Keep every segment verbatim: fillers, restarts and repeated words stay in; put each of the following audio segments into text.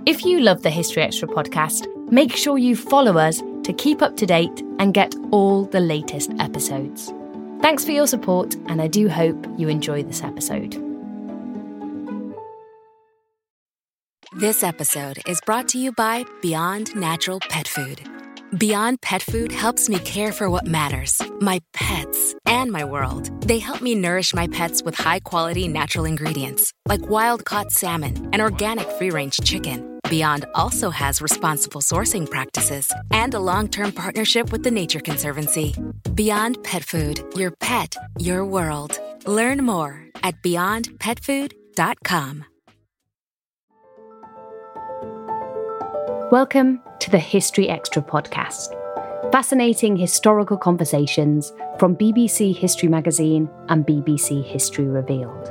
If you love the History Extra podcast, make sure you follow us to keep up to date and get all the latest episodes. Thanks for your support, and I do hope you enjoy this episode. This episode is brought to you by Beyond Natural Pet Food. Beyond Pet Food helps me care for what matters, my pets, and my world. They help me nourish my pets with high-quality natural ingredients, like wild-caught salmon and organic free-range chicken. Beyond also has responsible sourcing practices and a long-term partnership with the Nature Conservancy. Beyond Pet Food, your pet, your world. Learn more at beyond pet food dot com. Welcome to the History Extra podcast. Fascinating historical conversations from B B C History Magazine and B B C History Revealed.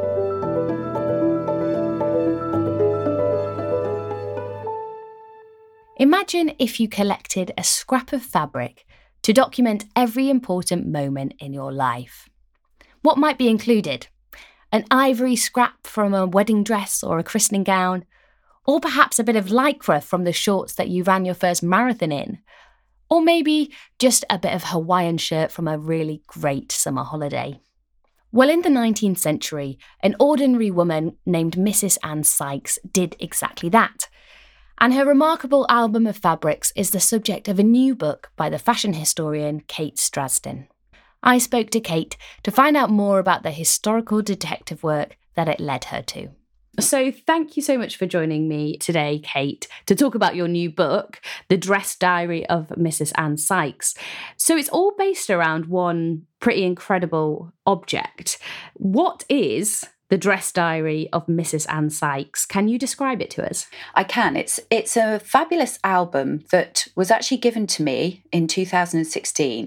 Imagine if you collected a scrap of fabric to document every important moment in your life. What might be included? An ivory scrap from a wedding dress or a christening gown? Or perhaps a bit of lycra from the shorts that you ran your first marathon in? Or maybe just a bit of Hawaiian shirt from a really great summer holiday? Well, in the nineteenth century, an ordinary woman named Missus Anne Sykes did exactly that. And her remarkable album of fabrics is the subject of a new book by the fashion historian Kate Strasdin. I spoke to Kate to find out more about the historical detective work that it led her to. So thank you so much for joining me today, Kate, to talk about your new book, The Dress Diary of Missus Anne Sykes. So it's all based around one pretty incredible object. What is The Dress Diary of Missus Anne Sykes? Can you describe it to us? I can. It's it's a fabulous album that was actually given to me in two thousand sixteen.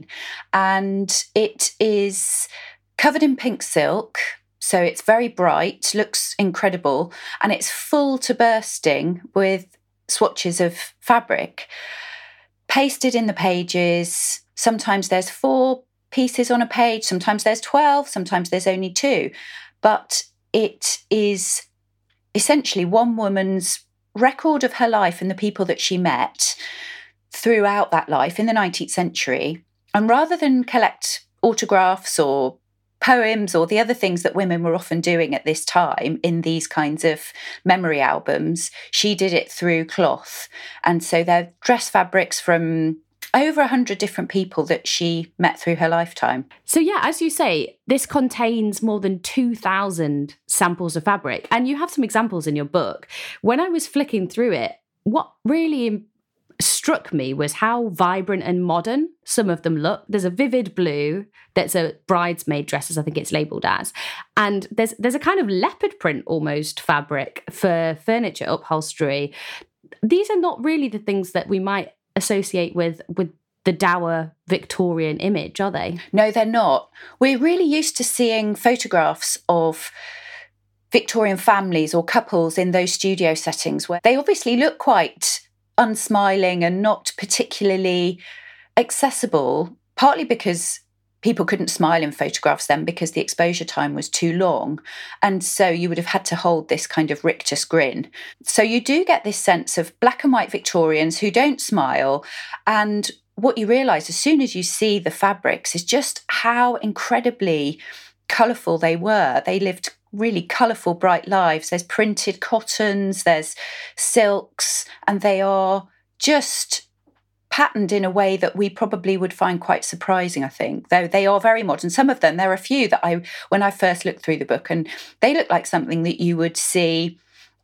And it is covered in pink silk. So it's very bright, looks incredible, and it's full to bursting with swatches of fabric. Pasted in the pages, sometimes there's four pieces on a page, sometimes there's twelve, sometimes there's only two. But it is essentially one woman's record of her life and the people that she met throughout that life in the nineteenth century. And rather than collect autographs or poems or the other things that women were often doing at this time in these kinds of memory albums, she did it through cloth. And so they're dress fabrics from over a hundred different people that she met through her lifetime. So yeah, as you say, this contains more than two thousand samples of fabric. And you have some examples in your book. When I was flicking through it, what really struck me was how vibrant and modern some of them look. There's a vivid blue that's a bridesmaid dresses, I think it's labelled as. And there's there's a kind of leopard print almost fabric for furniture upholstery. These are not really the things that we might associate with with the dour Victorian image, are they? No, they're not. We're really used to seeing photographs of Victorian families or couples in those studio settings where they obviously look quite unsmiling and not particularly accessible, partly because people couldn't smile in photographs then because the exposure time was too long. And so you would have had to hold this kind of rictus grin. So you do get this sense of black and white Victorians who don't smile. And what you realise as soon as you see the fabrics is just how incredibly colourful they were. They lived really colourful, bright lives. There's printed cottons, there's silks, and they are just patterned in a way that we probably would find quite surprising, I think, though they are very modern. Some of them, there are a few that I, when I first looked through the book, and they look like something that you would see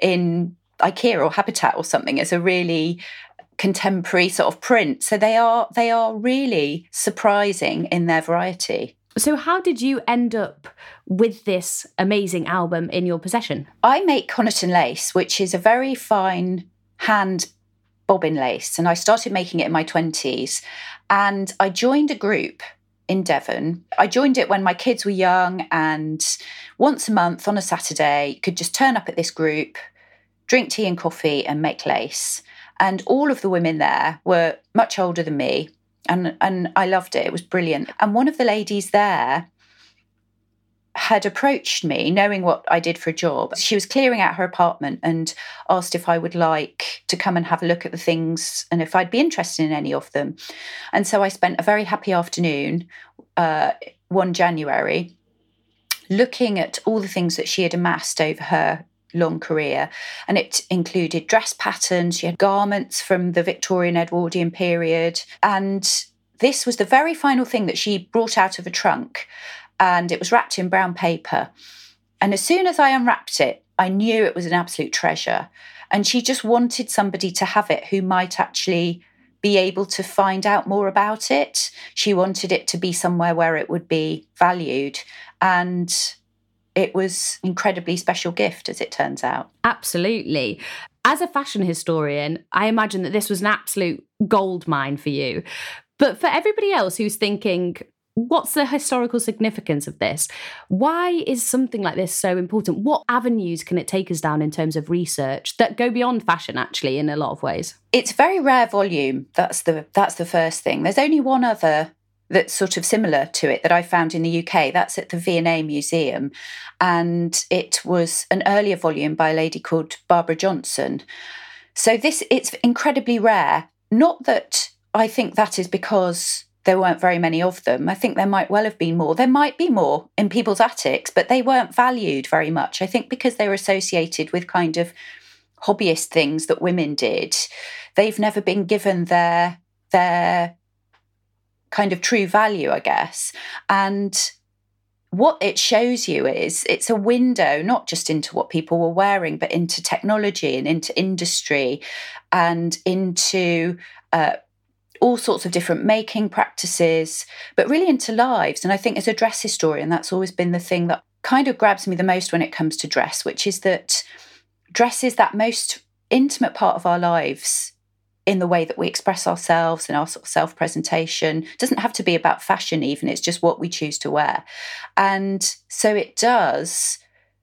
in IKEA or Habitat or something as a really contemporary sort of print. So they are they are really surprising in their variety. So how did you end up with this amazing album in your possession? I make Honiton lace, which is a very fine hand bobbin lace, and I started making it in my twenties. And I joined a group in Devon. I joined it when my kids were young, and once a month on a Saturday, could just turn up at this group, drink tea and coffee and make lace. And all of the women there were much older than me. And and I loved it. It was brilliant. And one of the ladies there had approached me, knowing what I did for a job. She was clearing out her apartment and asked if I would like to come and have a look at the things and if I'd be interested in any of them. And so I spent a very happy afternoon, uh, one January, looking at all the things that she had amassed over her long career. And it included dress patterns, she had garments from the Victorian Edwardian period. And this was the very final thing that she brought out of a trunk. And it was wrapped in brown paper. And as soon as I unwrapped it, I knew it was an absolute treasure. And she just wanted somebody to have it who might actually be able to find out more about it. She wanted it to be somewhere where it would be valued. And it was an incredibly special gift, as it turns out. Absolutely. As a fashion historian, I imagine that this was an absolute gold mine for you. But for everybody else who's thinking, what's the historical significance of this? Why is something like this so important? What avenues can it take us down in terms of research that go beyond fashion, actually, in a lot of ways? It's very rare volume. That's the that's the first thing. There's only one other that's sort of similar to it that I found in the U K. That's at the V and A Museum. And it was an earlier volume by a lady called Barbara Johnson. So this, it's incredibly rare. Not that I think that is because there weren't very many of them. I think there might well have been more. There might be more in people's attics, but they weren't valued very much. I think because they were associated with kind of hobbyist things that women did, they've never been given their their kind of true value, I guess. And what it shows you is it's a window not just into what people were wearing, but into technology and into industry and into uh, all sorts of different making practices, but really into lives. And I think as a dress historian, that's always been the thing that kind of grabs me the most when it comes to dress, which is that dress is that most intimate part of our lives in the way that we express ourselves and our sort of self-presentation. It doesn't have to be about fashion even, it's just what we choose to wear. And so it does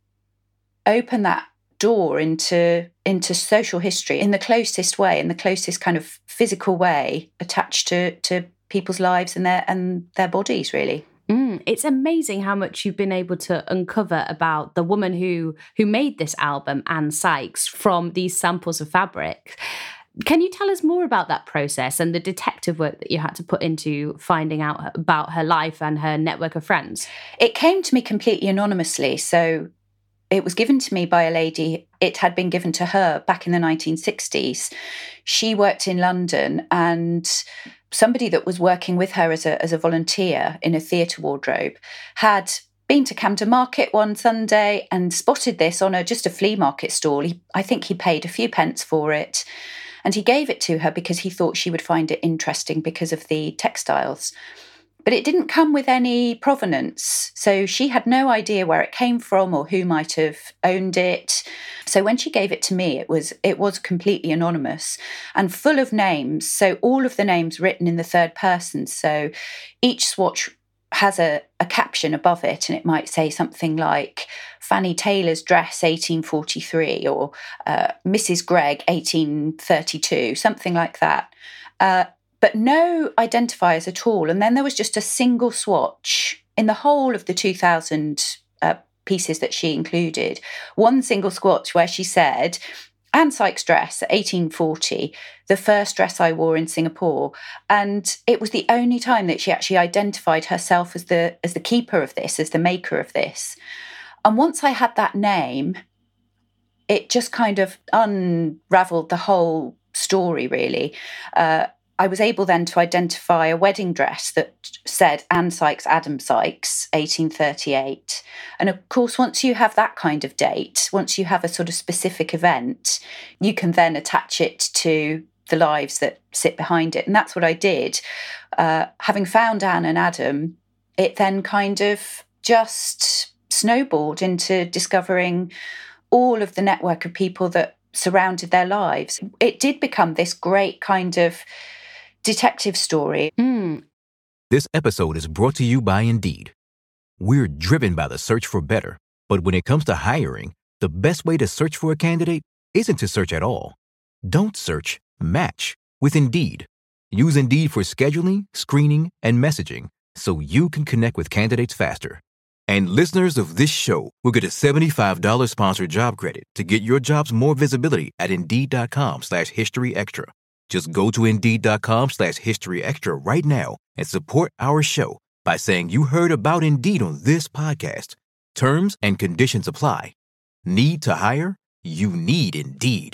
open that door into into social history in the closest way, in the closest kind of physical way attached to to people's lives and their and their bodies, really. Mm, it's amazing how much you've been able to uncover about the woman who who made this album, Anne Sykes, from these samples of fabric. Can you tell us more about that process and the detective work that you had to put into finding out about her life and her network of friends? It came to me completely anonymously. So it was given to me by a lady. It had been given to her back in the nineteen sixties. She worked in London, and somebody that was working with her as a, as a volunteer in a theatre wardrobe had been to Camden Market one Sunday and spotted this on a just a flea market stall. He, I think he paid a few pence for it. And he gave it to her because he thought she would find it interesting because of the textiles. But it didn't come with any provenance. So she had no idea where it came from or who might have owned it. So when she gave it to me, it was it was completely anonymous and full of names. So all of the names written in the third person. So each swatch has a, a caption above it, and it might say something like Fanny Taylor's dress eighteen forty-three or uh, Missus Gregg eighteen thirty-two, something like that. Uh, but no identifiers at all. And then there was just a single swatch in the whole of the two thousand uh, pieces that she included. One single swatch where she said, Anne Sykes' dress, eighteen forty, the first dress I wore in Singapore. And it was the only time that she actually identified herself as the as the keeper of this, as the maker of this. And once I had that name, it just kind of unravelled the whole story, really. Uh, I was able then to identify a wedding dress that said Anne Sykes, Adam Sykes, eighteen thirty-eight. And of course, once you have that kind of date, once you have a sort of specific event, you can then attach it to the lives that sit behind it. And that's what I did. Uh, having found Anne and Adam, it then kind of just snowballed into discovering all of the network of people that surrounded their lives. It did become this great kind of detective story. Mm. This episode is brought to you by Indeed. We're driven by the search for better, but when it comes to hiring, the best way to search for a candidate isn't to search at all. Don't search, match with Indeed. Use Indeed for scheduling, screening, and messaging so you can connect with candidates faster. And listeners of this show will get a seventy-five dollars sponsored job credit to get your jobs more visibility at Indeed.com slash History Extra. Just go to Indeed.com slash History Extra right now and support our show by saying you heard about Indeed on this podcast. Terms and conditions apply. Need to hire? You need Indeed.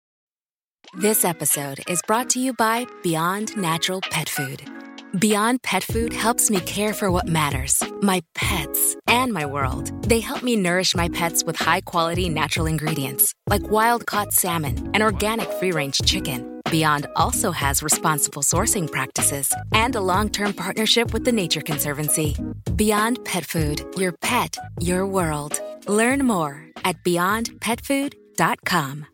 This episode is brought to you by Beyond Natural Pet Food. Beyond Pet Food helps me care for what matters, my pets and my world. They help me nourish my pets with high-quality natural ingredients, like wild-caught salmon and organic free-range chicken. Beyond also has responsible sourcing practices and a long-term partnership with the Nature Conservancy. Beyond Pet Food, your pet, your world. Learn more at beyond pet food dot com.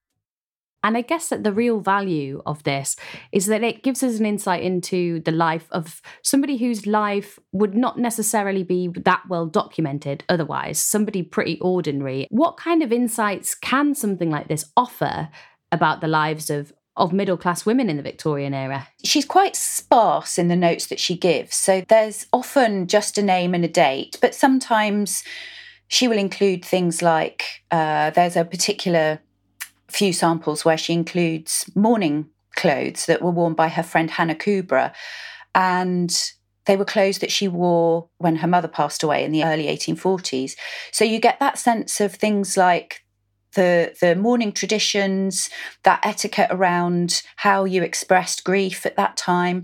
And I guess that the real value of this is that it gives us an insight into the life of somebody whose life would not necessarily be that well documented otherwise, somebody pretty ordinary. What kind of insights can something like this offer about the lives of, of middle-class women in the Victorian era? She's quite sparse in the notes that she gives. So there's often just a name and a date, but sometimes she will include things like uh, there's a particular few samples where she includes mourning clothes that were worn by her friend Hannah Kubra, and they were clothes that she wore when her mother passed away in the early eighteen forties. So you get that sense of things like the the mourning traditions, that etiquette around how you expressed grief at that time,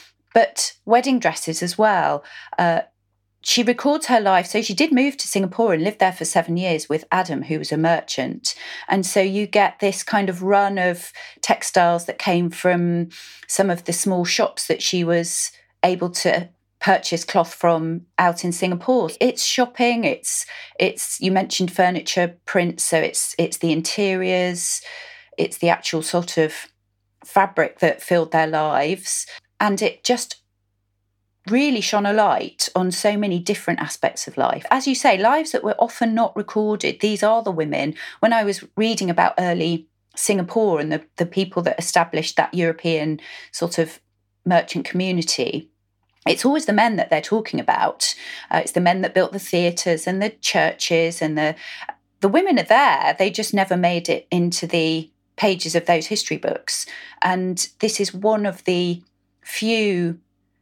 but wedding dresses as well. Uh, She records her life. So she did move to Singapore and lived there for seven years with Adam, who was a merchant. And so you get this kind of run of textiles that came from some of the small shops that she was able to purchase cloth from out in Singapore. It's shopping, it's, it's you mentioned furniture prints, so it's it's the interiors, it's the actual sort of fabric that filled their lives. And it just really shone a light on so many different aspects of life. As you say, lives that were often not recorded. These are the women. When I was reading about early Singapore and the, the people that established that European sort of merchant community, it's always the men that they're talking about. Uh, it's the men that built the theatres and the churches, and the the women are there. They just never made it into the pages of those history books. And this is one of the few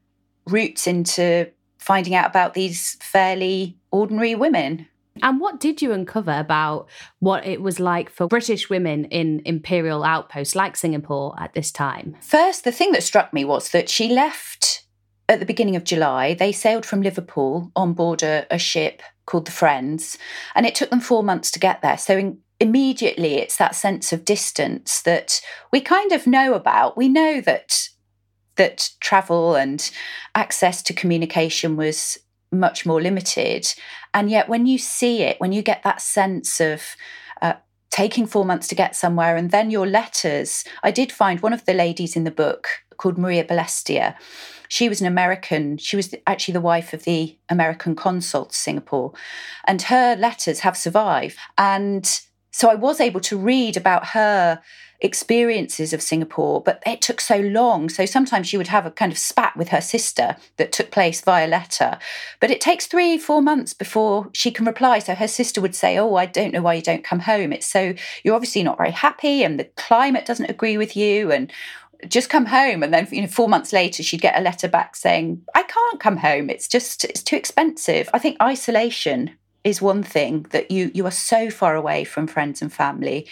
routes into finding out about these fairly ordinary women. And what did you uncover about what it was like for British women in imperial outposts like Singapore at this time? First, the thing that struck me was that she left at the beginning of July. They sailed from Liverpool on board a, a ship called the Friends, and it took them four months to get there. So in, immediately it's that sense of distance that we kind of know about. We know that that travel and access to communication was much more limited. And yet when you see it, when you get that sense of uh, taking four months to get somewhere, and then your letters, I did find one of the ladies in the book called Maria Balestia. She was an American, she was actually the wife of the American consul to Singapore, and her letters have survived. And so I was able to read about her experiences of Singapore, but it took so long. So sometimes she would have a kind of spat with her sister that took place via letter, but it takes three, four months before she can reply. So her sister would say, oh, I don't know why you don't come home. It's so, you're obviously not very happy and the climate doesn't agree with you, and just come home. And then, you know, four months later, she'd get a letter back saying, I can't come home. It's just, it's too expensive. I think isolation is one thing, that you, you are so far away from friends and family.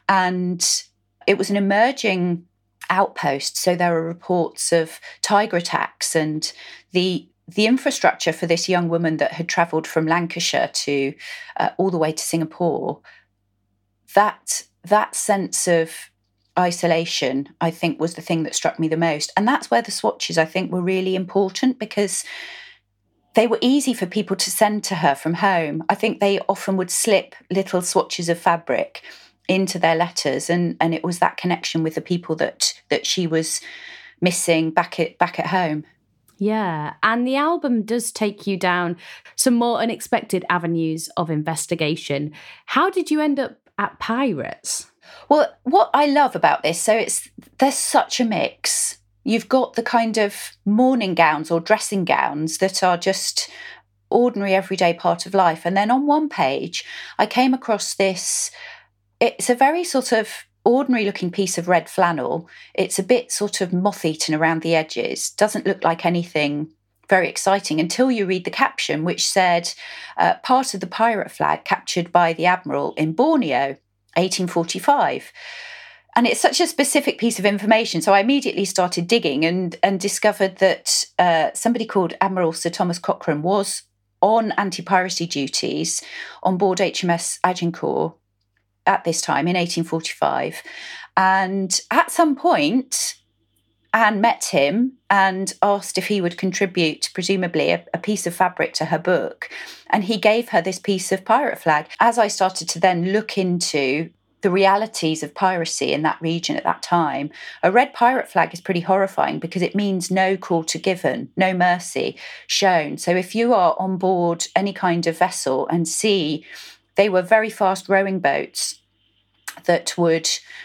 And it was an emerging outpost, so there are reports of tiger attacks, and the the infrastructure for this young woman that had travelled from Lancashire to uh, all the way to Singapore, that that sense of isolation, I think, was the thing that struck me the most. And that's where the swatches, I think, were really important, because they were easy for people to send to her from home. I think they often would slip little swatches of fabric into their letters, and and it was that connection with the people that that she was missing back at back at home. Yeah, and the album does take you down some more unexpected avenues of investigation. How did you end up at Pirates? Well, what I love about this, so it's there's such a mix. You've got the kind of morning gowns or dressing gowns that are just ordinary, everyday part of life. And then on one page, I came across this, it's a very sort of ordinary looking piece of red flannel. It's a bit sort of moth-eaten around the edges, doesn't look like anything very exciting until you read the caption, which said, uh, part of the pirate flag captured by the Admiral in Borneo, eighteen forty-five. And it's such a specific piece of information. So I immediately started digging and, and discovered that uh, somebody called Admiral Sir Thomas Cochrane was on anti-piracy duties on board H M S Agincourt at this time in eighteen forty-five. And at some point, Anne met him and asked if he would contribute, presumably, a, a piece of fabric to her book. And he gave her this piece of pirate flag. As I started to then look into the realities of piracy in that region at that time, a red pirate flag is pretty horrifying because it means no quarter given, no mercy shown. So if you are on board any kind of vessel and see, they were very fast rowing boats that would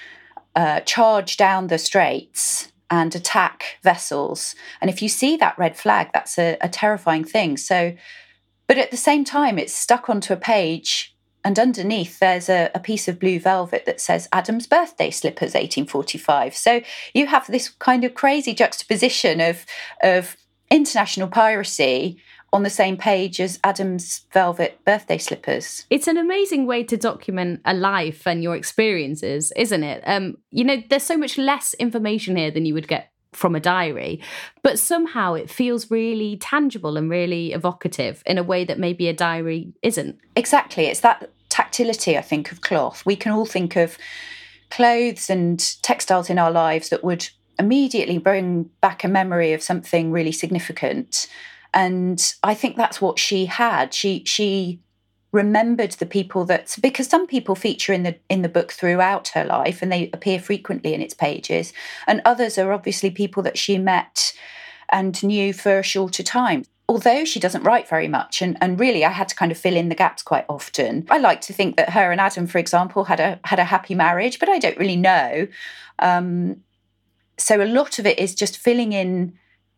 uh, charge down the straits and attack vessels. And if you see that red flag, that's a, a terrifying thing. So, but at the same time, it's stuck onto a page, and underneath there's a, a piece of blue velvet that says Adam's birthday slippers, eighteen forty-five. So you have this kind of crazy juxtaposition of, of international piracy on the same page as Adam's velvet birthday slippers. It's an amazing way to document a life and your experiences, isn't it? Um, you know, there's so much less information here than you would get from a diary, but somehow it feels really tangible and really evocative in a way that maybe a diary isn't. Exactly. It's that tactility, I think, of cloth. We can all think of clothes and textiles in our lives that would immediately bring back a memory of something really significant. And I think that's what she had. She she remembered the people that, because some people feature in the in the book throughout her life and they appear frequently in its pages, and others are obviously people that she met and knew for a shorter time. Although she doesn't write very much, and, and really I had to kind of fill in the gaps quite often. I like to think that her and Adam, for example, had a had a happy marriage, but I don't really know. Um, so a lot of it is just filling in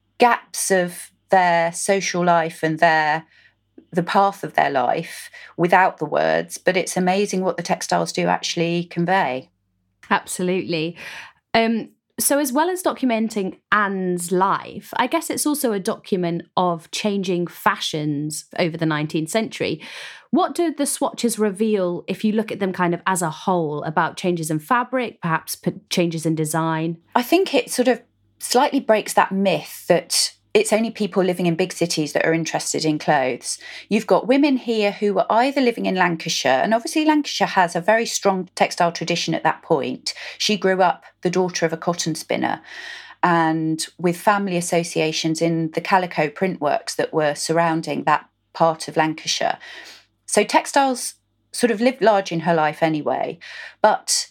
gaps of their social life and their the path of their life without the words, but it's amazing what the textiles do actually convey. Absolutely. Um, so as well as documenting Anne's life, I guess it's also a document of changing fashions over the nineteenth century. What do the swatches reveal, if you look at them kind of as a whole, about changes in fabric, perhaps p- changes in design? I think it sort of slightly breaks that myth that it's only people living in big cities that are interested in clothes. You've got women here who were either living in Lancashire, and obviously Lancashire has a very strong textile tradition at that point. She grew up the daughter of a cotton spinner, and with family associations in the calico print works that were surrounding that part of Lancashire. So textiles sort of lived large in her life anyway, but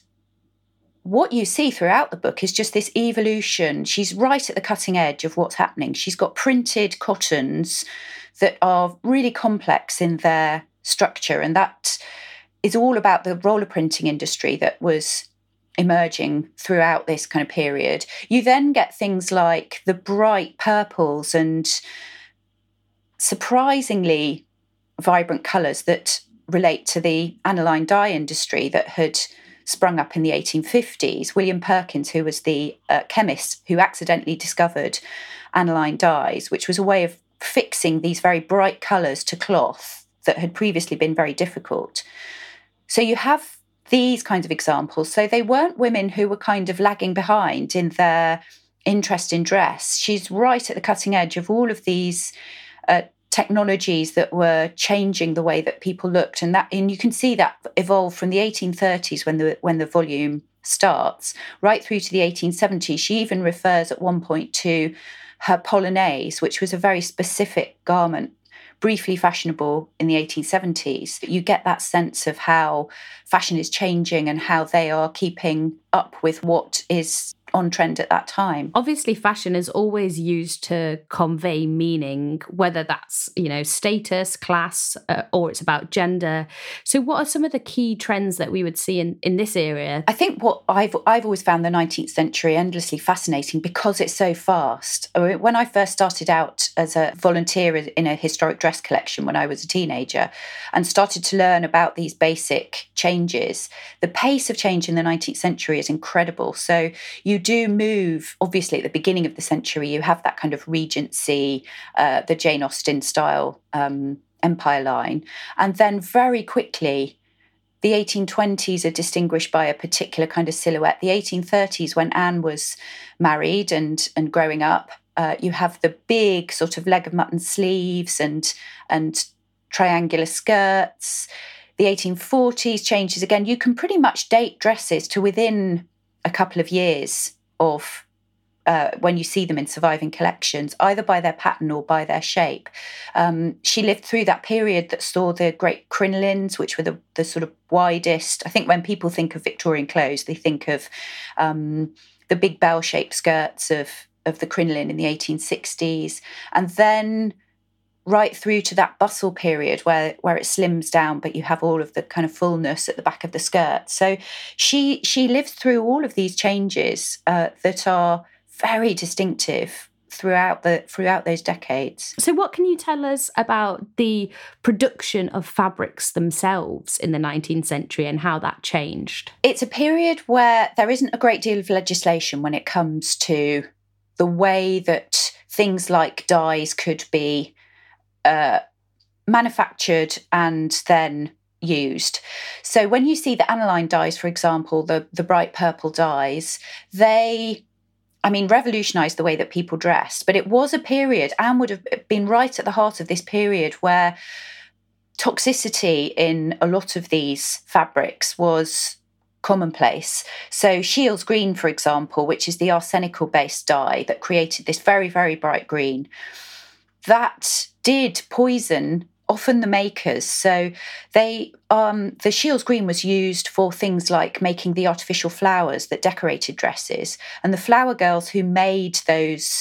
what you see throughout the book is just this evolution. She's right at the cutting edge of what's happening. She's got printed cottons that are really complex in their structure, and that is all about the roller printing industry that was emerging throughout this kind of period. You then get things like the bright purples and surprisingly vibrant colours that relate to the aniline dye industry that had sprung up in the eighteen fifties. William Perkins, who was the uh, chemist who accidentally discovered aniline dyes, which was a way of fixing these very bright colours to cloth that had previously been very difficult. So you have these kinds of examples. So they weren't women who were kind of lagging behind in their interest in dress. She's right at the cutting edge of all of these uh, technologies that were changing the way that people looked, and that and you can see that evolve from the eighteen thirties when the when the volume starts right through to the eighteen seventies. She even refers at one point to her polonaise, which was a very specific garment, briefly fashionable in the eighteen seventies. You get that sense of how fashion is changing and how they are keeping up with what is on trend at that time. Obviously, fashion is always used to convey meaning, whether that's, you know, status, class, uh, or it's about gender. So what are some of the key trends that we would see in, in this area? I think what I've I've always found the nineteenth century endlessly fascinating because it's so fast. When I first started out as a volunteer in a historic dress collection when I was a teenager and started to learn about these basic changes, the pace of change in the nineteenth century is incredible. So you do move, obviously, at the beginning of the century, you have that kind of Regency, uh, the Jane Austen style um, empire line. And then very quickly, the eighteen twenties are distinguished by a particular kind of silhouette. The eighteen thirties, when Anne was married and, and growing up, uh, you have the big sort of leg of mutton sleeves and, and triangular skirts. The eighteen forties changes again. You can pretty much date dresses to within a couple of years of uh, when you see them in surviving collections, either by their pattern or by their shape. Um, she lived through that period that saw the great crinolines, which were the, the sort of widest. I think when people think of Victorian clothes, they think of um, the big bell-shaped skirts of, of the crinoline in the eighteen sixties. And then right through to that bustle period where, where it slims down, but you have all of the kind of fullness at the back of the skirt. So she she lived through all of these changes uh, that are very distinctive throughout the throughout those decades. So what can you tell us about the production of fabrics themselves in the nineteenth century and how that changed? It's a period where there isn't a great deal of legislation when it comes to the way that things like dyes could be Uh, manufactured and then used. So when you see the aniline dyes, for example, the, the bright purple dyes, they, I mean, revolutionised the way that people dressed. But it was a period, Anne would have been right at the heart of this period, where toxicity in a lot of these fabrics was commonplace. So Shields green, for example, which is the arsenical-based dye that created this very, very bright green, that did poison often the makers. So they, um, the Shields green was used for things like making the artificial flowers that decorated dresses, and the flower girls who made those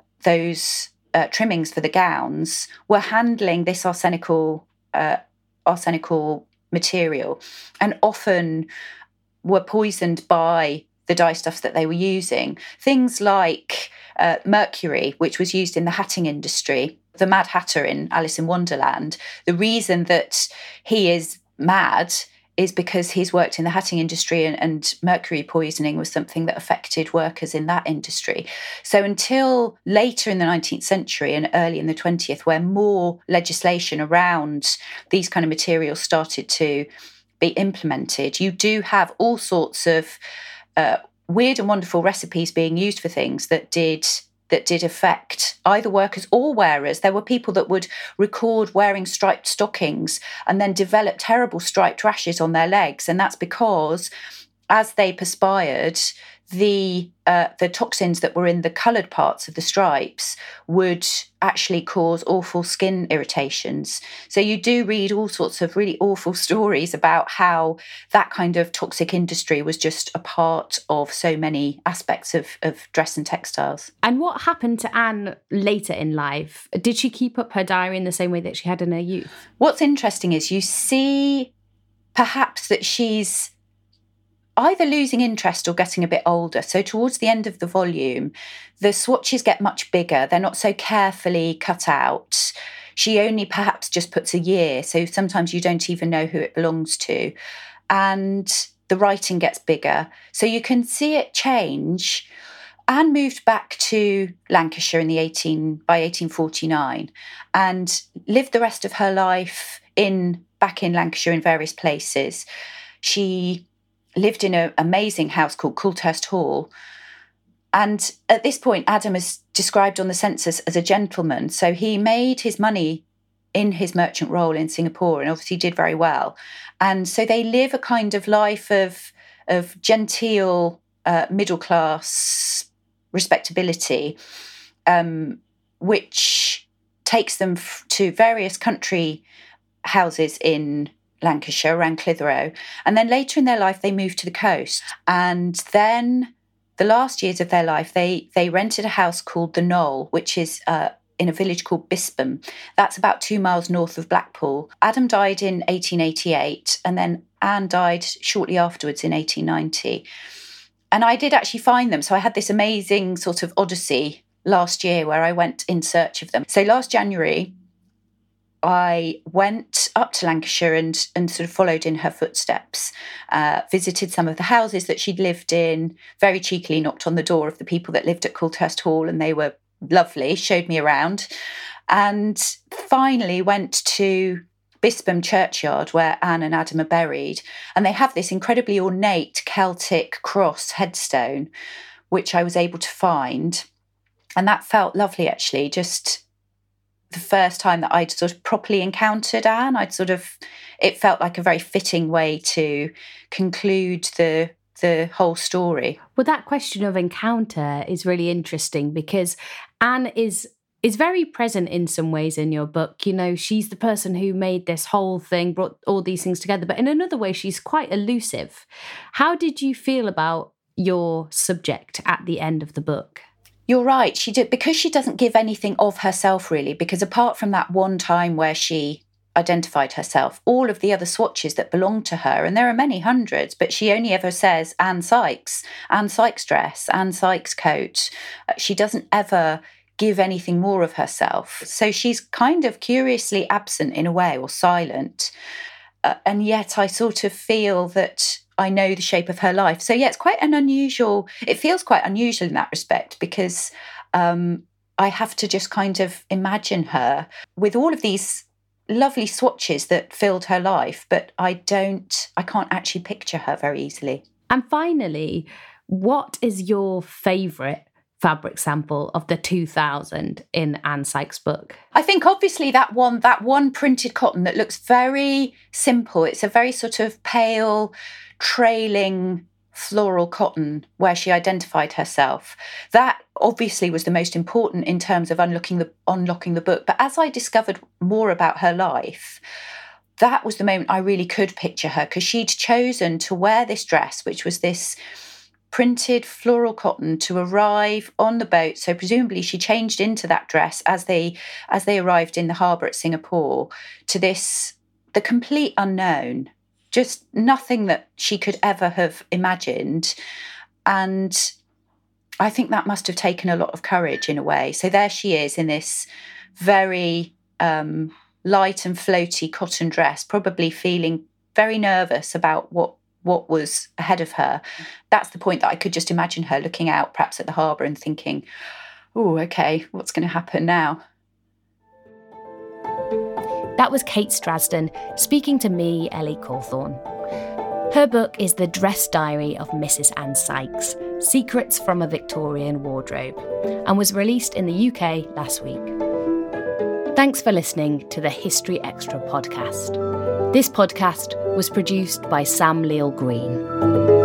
those uh, trimmings for the gowns were handling this arsenical uh, arsenical material, and often were poisoned by the dye stuffs that they were using. Things like uh, mercury, which was used in the hatting industry. The Mad Hatter in Alice in Wonderland, the reason that he is mad is because he's worked in the hatting industry, and, and mercury poisoning was something that affected workers in that industry. So until later in the nineteenth century and early in the twentieth, where more legislation around these kind of materials started to be implemented, you do have all sorts of uh, weird and wonderful recipes being used for things that did that did affect either workers or wearers. There were people that would record wearing striped stockings and then develop terrible striped rashes on their legs. And that's because as they perspired, the uh, the toxins that were in the coloured parts of the stripes would actually cause awful skin irritations. So you do read all sorts of really awful stories about how that kind of toxic industry was just a part of so many aspects of, of dress and textiles. And what happened to Anne later in life? Did she keep up her diary in the same way that she had in her youth? What's interesting is you see perhaps that she's either losing interest or getting a bit older. So towards the end of the volume, the swatches get much bigger. They're not so carefully cut out. She only perhaps just puts a year. So sometimes you don't even know who it belongs to. And the writing gets bigger. So you can see it change. Anne moved back to Lancashire in the eighteen by eighteen forty-nine and lived the rest of her life in back in Lancashire in various places. She lived in an amazing house called Coulthurst Hall. And at this point, Adam is described on the census as a gentleman. So he made his money in his merchant role in Singapore and obviously did very well. And so they live a kind of life of, of genteel, uh, middle-class respectability, um, which takes them f- to various country houses in Lancashire, around Clitheroe. And then later in their life, they moved to the coast. And then the last years of their life, they they rented a house called The Knoll, which is uh, in a village called Bispham. That's about two miles north of Blackpool. Adam died in eighteen eighty-eight, and then Anne died shortly afterwards in eighteen ninety. And I did actually find them. So I had this amazing sort of odyssey last year where I went in search of them. So last January, I went up to Lancashire and, and sort of followed in her footsteps, uh, visited some of the houses that she'd lived in, very cheekily knocked on the door of the people that lived at Coulthurst Hall, and they were lovely, showed me around, and finally went to Bispham Churchyard where Anne and Adam are buried. And they have this incredibly ornate Celtic cross headstone, which I was able to find. And that felt lovely, actually, just the first time that I'd sort of properly encountered Anne. I'd sort of, it felt like a very fitting way to conclude the the whole story. Well, that question of encounter is really interesting because Anne is is very present in some ways in your book. You know, she's the person who made this whole thing, brought all these things together, but in another way, she's quite elusive. How did you feel about your subject at the end of the book? You're right. She did, because she doesn't give anything of herself, really, because apart from that one time where she identified herself, all of the other swatches that belong to her, and there are many hundreds, but she only ever says Anne Sykes, Anne Sykes dress, Anne Sykes coat. She doesn't ever give anything more of herself. So she's kind of curiously absent in a way, or silent. Uh, and yet I sort of feel that I know the shape of her life. So yeah, it's quite an unusual, it feels quite unusual in that respect, because um, I have to just kind of imagine her with all of these lovely swatches that filled her life, but I don't, I can't actually picture her very easily. And finally, what is your favourite fabric sample of the two thousand in Anne Sykes' book? I think obviously that one, that one printed cotton that looks very simple. It's a very sort of pale, trailing floral cotton where she identified herself. That obviously was the most important in terms of unlocking the unlocking the book. But as I discovered more about her life, that was the moment I really could picture her, because she'd chosen to wear this dress, which was this printed floral cotton, to arrive on the boat. So presumably she changed into that dress as they as they arrived in the harbour at Singapore, to this, the complete unknown, just nothing that she could ever have imagined. And I think that must have taken a lot of courage in a way. So there she is in this very um, light and floaty cotton dress, probably feeling very nervous about what what was ahead of her. That's the point that I could just imagine her looking out perhaps at the harbour and thinking, oh, okay, what's going to happen now? That was Kate Strasden speaking to me, Ellie Cawthorne. Her book is The Dress Diary of Missus Anne Sykes, Secrets from a Victorian Wardrobe, and was released in the U K last week. Thanks for listening to the History Extra podcast. This podcast was produced by Sam Leal Green.